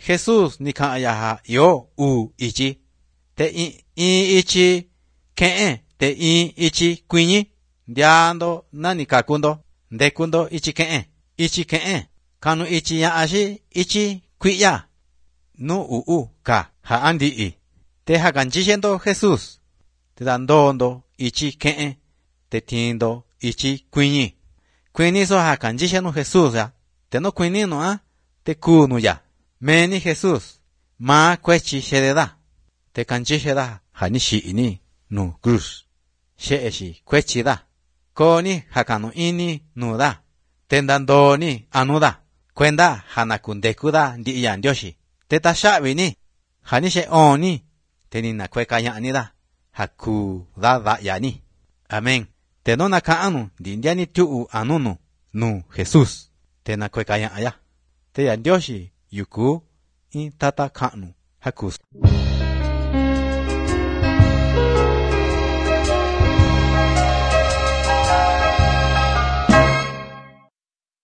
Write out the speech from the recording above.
Jesus ni kaya yo u ichi. Te ichi ke'en te ichi kuiñi. Ndiando nani kakundo. Ndekundo ichi ke'en. Ichi ke'en. Kanu ichi yaashi ichi kuiya. Nu ka haandi. Te hakanchishendo Jesus. Te dandondo ichi ke'en. Te tindo ichi kuiñi. Kuini so hakanchishendo Jesus ya. Te no kuini no te kunu ya. Meni Jesus. Ma kwechi shededa. Te kanchisheda hanishi ini nu cruz. Sheeshi kwechi da. Koni hakano ini nu da. Tendando ni anuda. Kwenda hanakundekuda ndi yandyoshi. Te tashabi ni. Hanishe oni. Tenina kweka yani da. Haku da yani. Amen. Te no nakaanu di ndiani tuu anunu nu Jesus. Te na kweka ya. Te yandyoshi yuku in tata kanu hakus.